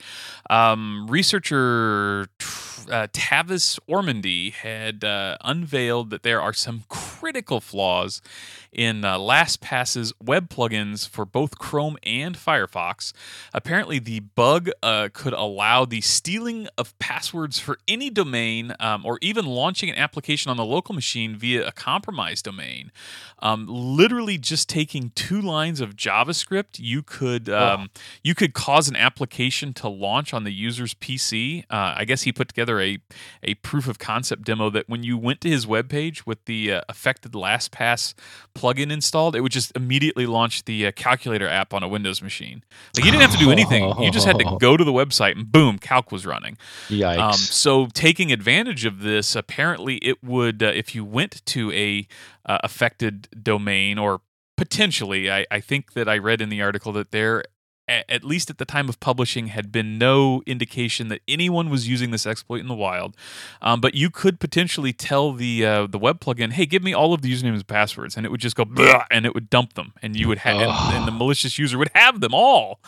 S2: researcher Tavis Ormandy had unveiled that there are some critical flaws in LastPass's web plugins for both Chrome and Firefox. Apparently, the bug could allow the stealing of passwords for any domain, or even launching an application on the local machine via a compromised domain. Literally, just taking 2 lines of JavaScript, you could cause an application to launch on the user's PC. I guess he put together a proof of concept demo that when you went to his webpage with the affected LastPass plugin installed, it would just immediately launch the calculator app on a Windows machine. Like, you didn't have to do anything. You just had to go to the website and boom, Calc was running.
S3: Yikes.
S2: So taking advantage of this, apparently it would, if you went to a affected domain, or potentially, I think that I read in the article that there, at least at the time of publishing, had been no indication that anyone was using this exploit in the wild. But you could potentially tell the web plugin, "Hey, give me all of the usernames and passwords," and it would just go blah, and it would dump them, and you would have, and the malicious user would have them all.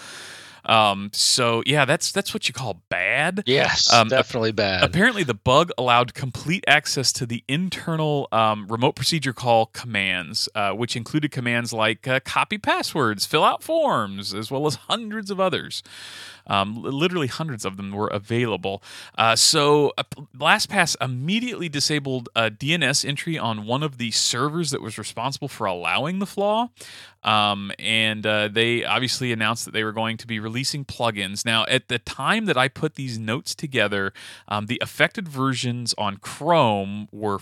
S2: So yeah, that's what you call bad.
S3: Yes, definitely bad.
S2: Apparently, the bug allowed complete access to the internal remote procedure call commands, which included commands like copy passwords, fill out forms, as well as hundreds of others. Literally hundreds of them were available. So LastPass immediately disabled a DNS entry on one of the servers that was responsible for allowing the flaw. And they obviously announced that they were going to be releasing plugins. Now, at the time that I put these notes together, the affected versions on Chrome were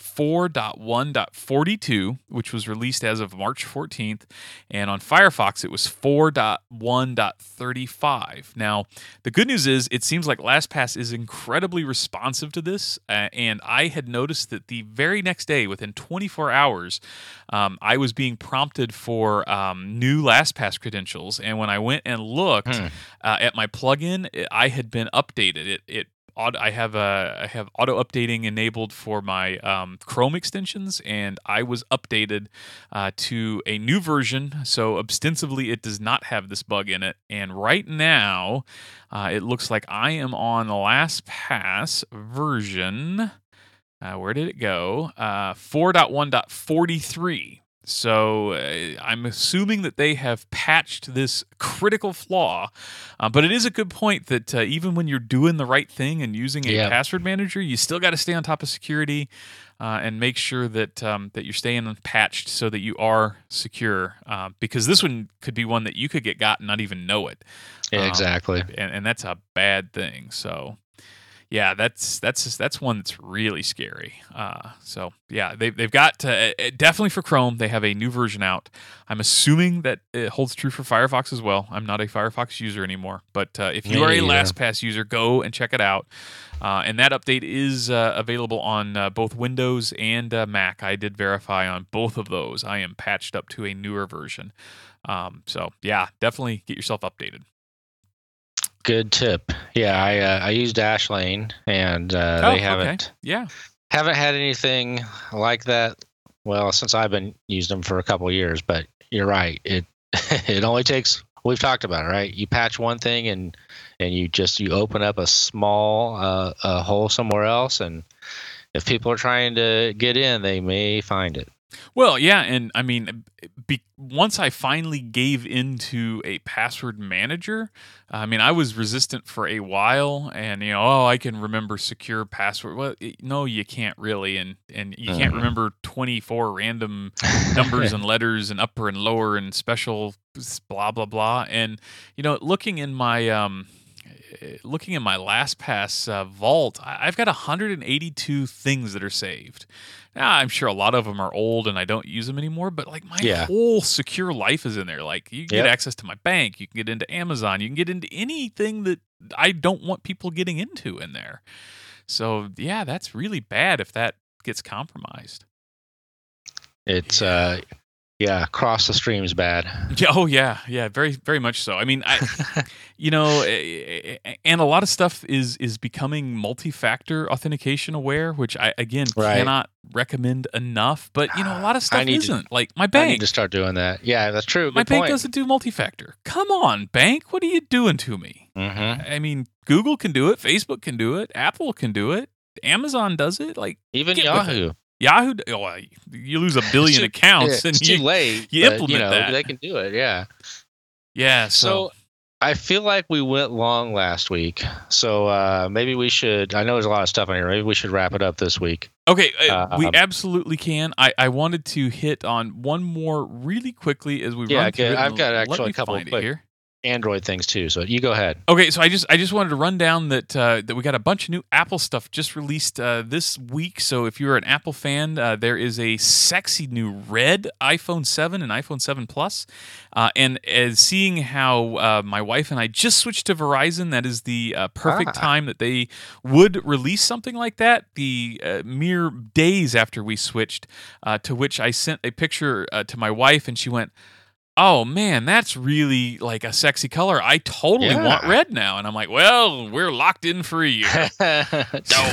S2: 4.1.42, which was released as of March 14th, and on Firefox it was 4.1.35. Now, the good news is it seems like LastPass is incredibly responsive to this, and I had noticed that the very next day, within 24 hours, I was being prompted for new LastPass credentials, and when I went and looked at my plugin, I had been updated. I have auto updating enabled for my Chrome extensions, and I was updated to a new version. So ostensibly, it does not have this bug in it. And right now, it looks like I am on the LastPass version. Where did it go? 4.1.43. So I'm assuming that they have patched this critical flaw, but it is a good point that even when you're doing the right thing and using a password manager, you still got to stay on top of security and make sure that that you're staying patched so that you are secure. Because this one could be one that you could get got and not even know it.
S3: Yeah, exactly,
S2: and that's a bad thing. So. Yeah, that's one that's really scary. So yeah, they've got definitely for Chrome. They have a new version out. I'm assuming that it holds true for Firefox as well. I'm not a Firefox user anymore, but if you are a LastPass user, go and check it out. And that update is available on both Windows and Mac. I did verify on both of those. I am patched up to a newer version. So yeah, definitely get yourself updated.
S3: Good tip. Yeah, I use Dashlane, and they haven't had anything like that. Well, since I've been using them for a couple of years, but you're right. It only takes. We've talked about it, right? You patch one thing, and you open up a small hole somewhere else, and if people are trying to get in, they may find it.
S2: Well, yeah, and I mean, once I finally gave into a password manager, I mean, I was resistant for a while, and I can remember secure password. Well, no, you can't really, and you can't remember 24 random numbers and letters and upper and lower and special blah blah blah. And looking in my LastPass vault, I've got 182 things that are saved. Now, I'm sure a lot of them are old and I don't use them anymore, but like my whole secure life is in there. Like you can get access to my bank, you can get into Amazon, you can get into anything that I don't want people getting into in there. So yeah, that's really bad if that gets compromised.
S3: It's cross the stream's bad.
S2: Yeah, oh yeah, very very much so. I mean, and a lot of stuff is becoming multi-factor authentication aware, which I again cannot recommend enough. But a lot of stuff isn't. Like my bank,
S3: I need to start doing that. Yeah, that's true.
S2: My bank doesn't do multi-factor. Come on, bank, what are you doing to me?
S3: Mm-hmm.
S2: I mean, Google can do it, Facebook can do it, Apple can do it, Amazon does it. Like
S3: even Yahoo.
S2: Yahoo, you lose 1 billion accounts, and
S3: it's too late.
S2: You implement that.
S3: They can do it. Yeah.
S2: Yeah.
S3: So I feel like we went long last week. So maybe we should. I know there's a lot of stuff on here. Maybe we should wrap it up this week.
S2: Okay, we absolutely can. I wanted to hit on one more really quickly as we run through it.
S3: I've got actually a couple of quick
S2: here.
S3: Android things too, so you go ahead.
S2: Okay, so I just wanted to run down that we got a bunch of new Apple stuff just released this week. So if you're an Apple fan, there is a sexy new red iPhone 7 and iPhone 7 Plus. And as seeing how my wife and I just switched to Verizon, that is the perfect time that they would release something like that. The mere days after we switched, to which I sent a picture to my wife, and she went, "Oh man, that's really like a sexy color. I totally want red now." And I'm like, "Well, we're locked in for a year." No.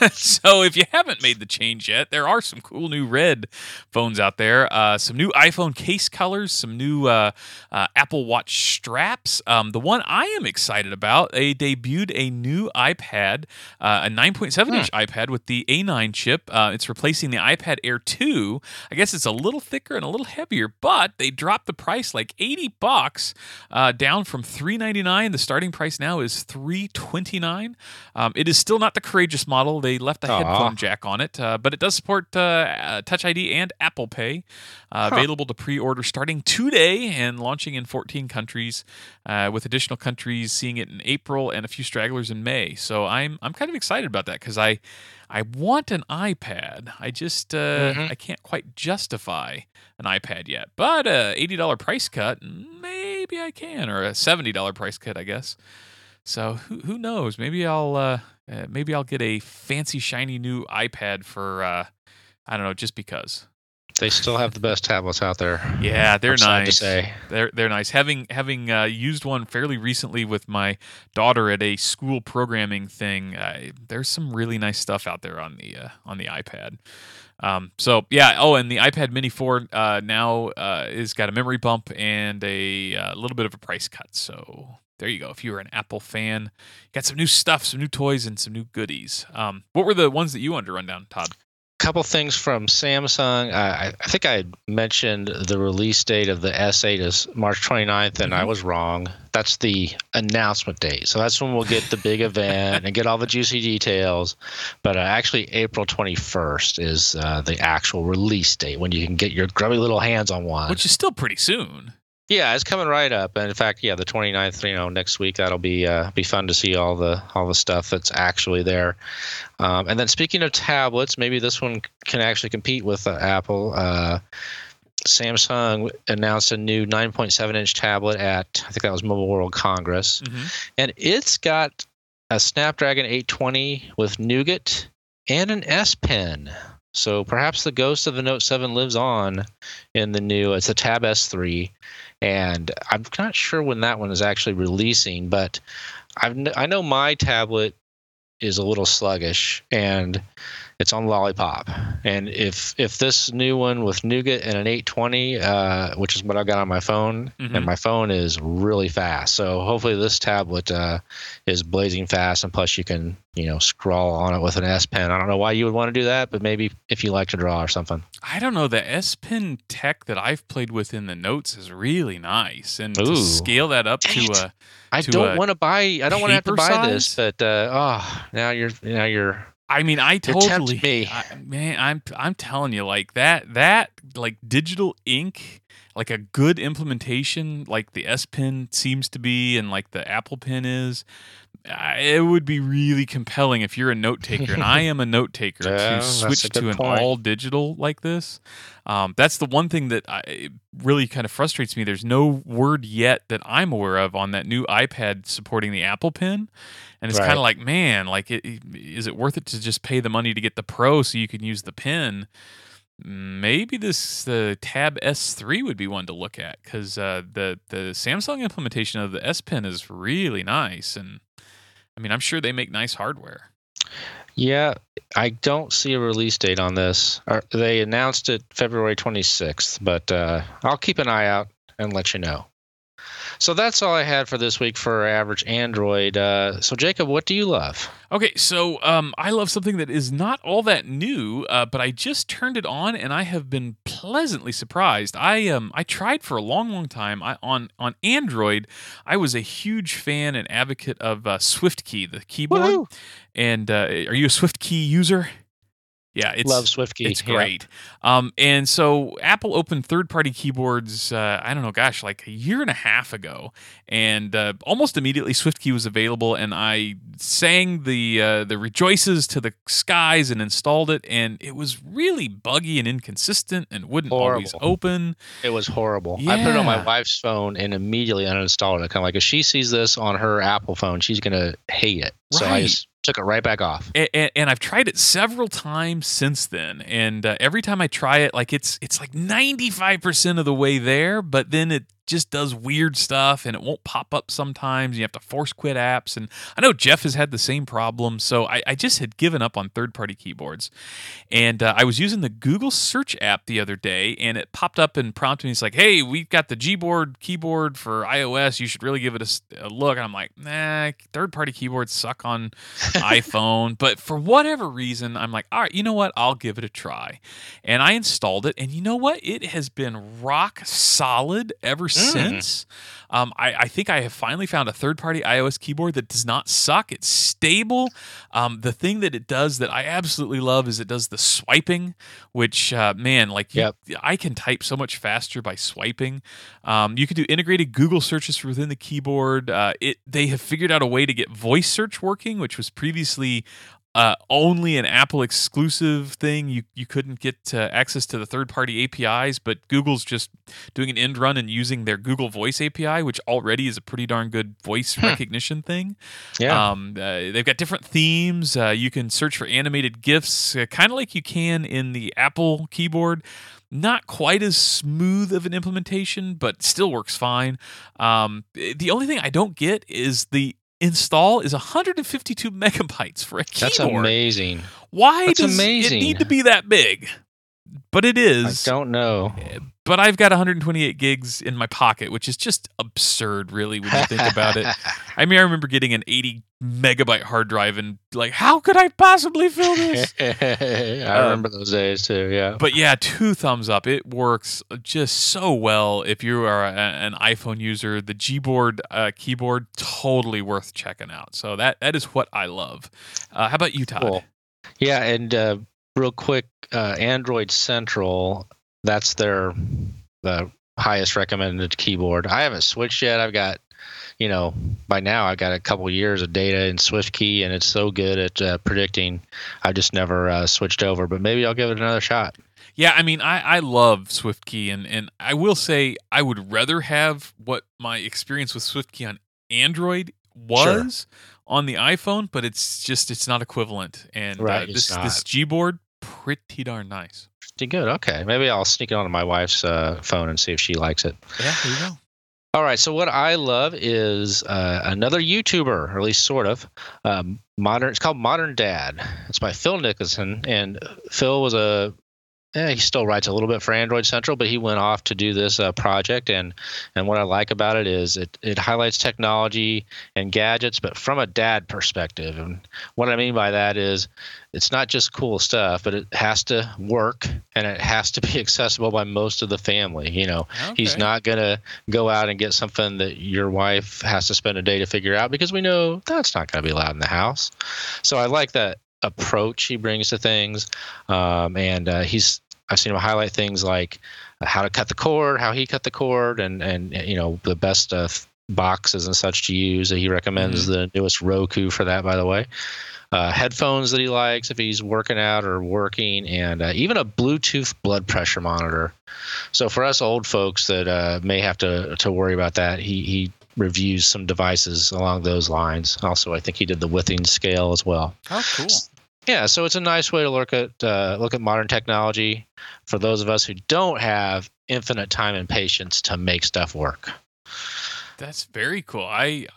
S2: So if you haven't made the change yet, there are some cool new red phones out there. Some new iPhone case colors, some new Apple Watch straps. The one I am excited about, they debuted a new iPad, a 9.7-inch iPad with the A9 chip. It's replacing the iPad Air 2. I guess it's a little thicker and a little heavier, but they dropped the price like $80, down from $399. The starting price now is $329. It is still not the Courageous model. They left a headphone jack on it, but it does support Touch ID and Apple Pay. Available to pre-order starting today and launching in 14 countries, with additional countries seeing it in April and a few stragglers in May. So I'm kind of excited about that because I want an iPad. I just I can't quite justify an iPad yet. But a $80 price cut, maybe I can, or a $70 price cut, I guess. So who knows? Maybe I'll get a fancy shiny new iPad for I don't know, just because.
S3: They still have the best tablets out there.
S2: Yeah, they're nice.
S3: To say.
S2: They're nice. Having used one fairly recently with my daughter at a school programming thing, there's some really nice stuff out there on the iPad. So yeah. Oh, and the iPad Mini 4 now is got a memory bump and a little bit of a price cut. So there you go. If you're an Apple fan, you got some new stuff, some new toys, and some new goodies. What were the ones that you wanted to run down, Todd?
S3: Couple things from Samsung. I think I had mentioned the release date of the S8 is March 29th, and I was wrong. That's the announcement date. So that's when we'll get the big event and get all the juicy details. But actually, April 21st is the actual release date when you can get your grubby little hands on one.
S2: Which is still pretty soon.
S3: Yeah, it's coming right up, and in fact, the 29th. Next week that'll be fun to see all the stuff that's actually there. And then speaking of tablets, maybe this one can actually compete with Apple. Samsung announced a new 9.7-inch tablet at, I think that was Mobile World Congress, and it's got a Snapdragon 820 with Nougat and an S Pen. So perhaps the ghost of the Note 7 lives on in the new. It's a Tab S3. And I'm not sure when that one is actually releasing, but I know my tablet is a little sluggish, and It's on Lollipop. And if this new one with Nougat and an 820, which is what I've got on my phone, and my phone is really fast. So hopefully this tablet is blazing fast, and plus you can, scroll on it with an S Pen. I don't know why you would want to do that, but maybe if you like to draw or something.
S2: I don't know. The S Pen tech that I've played with in the Notes is really nice, and to scale that up to
S3: I don't want to have to buy this, but now you're.
S2: I mean, I totally,
S3: me.
S2: I'm telling you, like that like digital ink, like a good implementation, like the S Pen seems to be, and like the Apple Pen is. It would be really compelling if you're a note taker, and I am a note taker, to switch to an all digital like this. That's the one thing that really kind of frustrates me. There's no word yet that I'm aware of on that new iPad supporting the Apple Pen. And it's kind of like, man, like, is it worth it to just pay the money to get the Pro so you can use the pen? Maybe the Tab S3 would be one to look at, because the Samsung implementation of the S Pen is really nice, and I mean, I'm sure they make nice hardware.
S3: Yeah, I don't see a release date on this. They announced it February 26th, but I'll keep an eye out and let you know. So that's all I had for this week for Average Android. So Jacob, what do you love?
S2: Okay, so I love something that is not all that new, but I just turned it on and I have been pleasantly surprised. I tried for a long time. On Android, I was a huge fan and advocate of SwiftKey, the keyboard.
S3: Woo-hoo!
S2: And are you a SwiftKey user? Yeah,
S3: love SwiftKey.
S2: It's great. And so Apple opened third-party keyboards, I don't know, like a year and a half ago, and almost immediately SwiftKey was available, and I sang the rejoices to the skies and installed it, and it was really buggy and inconsistent and wouldn't always open.
S3: It was horrible.
S2: Yeah.
S3: I put it on my wife's phone and immediately uninstalled it. Kind of like, if she sees this on her Apple phone, she's going to hate it.
S2: Right.
S3: So I just took it right back off.
S2: And I've tried it several times since then, and every time I try it, like it's like 95% of the way there, but then it just does weird stuff and it won't pop up sometimes. You have to force quit apps, and I know Jeff has had the same problem, so I just had given up on third-party keyboards. And I was using the Google Search app the other day, and it popped up and prompted me. It's like, hey, we've got the Gboard keyboard for iOS. You should really give it a look. And I'm like, nah, third-party keyboards suck on iPhone. But for whatever reason, I'm like, all right, you know what? I'll give it a try. And I installed it, and you know what? It has been rock solid ever since. I think I have finally found a third-party iOS keyboard that does not suck. It's stable. The thing that it does that I absolutely love is it does the swiping, which, I can type so much faster by swiping. You can do integrated Google searches within the keyboard. They have figured out a way to get voice search working, which was previously only an Apple exclusive thing. You couldn't get access to the third-party APIs, but Google's just doing an end run and using their Google Voice API, which already is a pretty darn good voice recognition thing.
S3: Yeah.
S2: They've got different themes. You can search for animated GIFs, kind of like you can in the Apple keyboard. Not quite as smooth of an implementation, but still works fine. The only thing I don't get is the install is 152 megabytes for a keyboard.
S3: That's amazing.
S2: Why does it need to be that big? But it is.
S3: I don't know.
S2: But I've got 128 gigs in my pocket, which is just absurd, really, when you think about it. I mean, I remember getting an 80 megabyte hard drive and like, how could I possibly fill this?
S3: I remember those days too, yeah.
S2: But yeah, 2 thumbs up. It works just so well if you are an iPhone user. The Gboard keyboard, totally worth checking out. So that is what I love. How about you, Todd?
S3: Cool. Yeah, and real quick, Android Central, that's the highest recommended keyboard. I haven't switched yet. I've got, by now I've got a couple years of data in SwiftKey, and it's so good at predicting. I just never switched over, but maybe I'll give it another shot.
S2: Yeah, I mean, I love SwiftKey, and I will say I would rather have what my experience with SwiftKey on Android was on the iPhone, but it's not equivalent. And this Gboard, pretty darn nice.
S3: Pretty good. Okay, maybe I'll sneak it onto my wife's phone and see if she likes it.
S2: Yeah, there you go.
S3: All right. So what I love is another YouTuber, or at least sort of modern. It's called Modern Dad. It's by Phil Nicholson, and Phil was he still writes a little bit for Android Central, but he went off to do this project. And what I like about it is it highlights technology and gadgets, but from a dad perspective. And what I mean by that is it's not just cool stuff, but it has to work and it has to be accessible by most of the family. He's not going to go out and get something that your wife has to spend a day to figure out, because we know that's not going to be allowed in the house. So I like that approach he brings to things. I've seen him highlight things like how to cut the cord, how he cut the cord, and the best boxes and such to use. He recommends the newest Roku for that, by the way. Headphones that he likes if he's working out or working, and even a Bluetooth blood pressure monitor. So for us old folks that may have to worry about that, he reviews some devices along those lines. Also, I think he did the Withings scale as well.
S2: Oh, cool.
S3: Yeah, so it's a nice way to look at modern technology for those of us who don't have infinite time and patience to make stuff work.
S2: That's very cool. I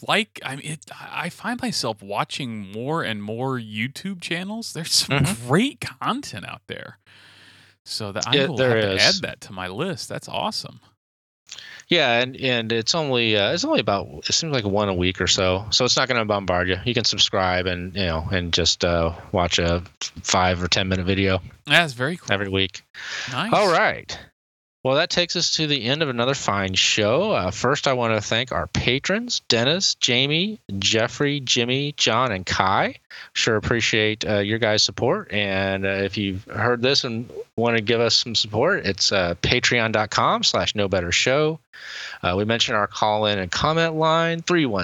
S2: find myself watching more and more YouTube channels. There's some great content out there. So that I will have to add that to my list. That's awesome.
S3: Yeah, and it's only about, it seems like one a week or so. So it's not going to bombard you. You can subscribe and just watch a 5 or 10 minute video.
S2: That's very cool.
S3: Every week.
S2: Nice.
S3: All right. Well, that takes us to the end of another fine show. First, I want to thank our patrons, Dennis, Jamie, Jeffrey, Jimmy, John, and Kai. Sure appreciate your guys' support. And if you've heard this and want to give us some support, it's patreon.com/knowbettershow. We mentioned our call-in and comment line,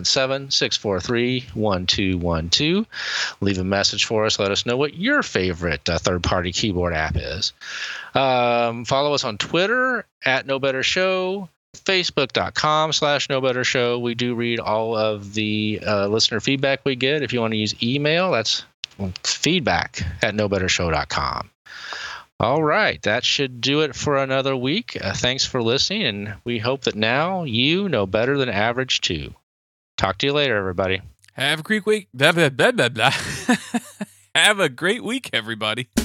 S3: 317-643-1212. Leave a message for us. Let us know what your favorite third-party keyboard app is. Follow us on Twitter @KnowBetterShow, Facebook.com/KnowBetterShow. We do read all of the listener feedback we get. If you want to use email, that's feedback@KnowBetterShow.com. All right, that should do it for another week. Thanks for listening, and we hope that now you know better than average too. Talk to you later, everybody.
S2: Have a great week. Blah, blah, blah, blah, blah. Have a great week, everybody.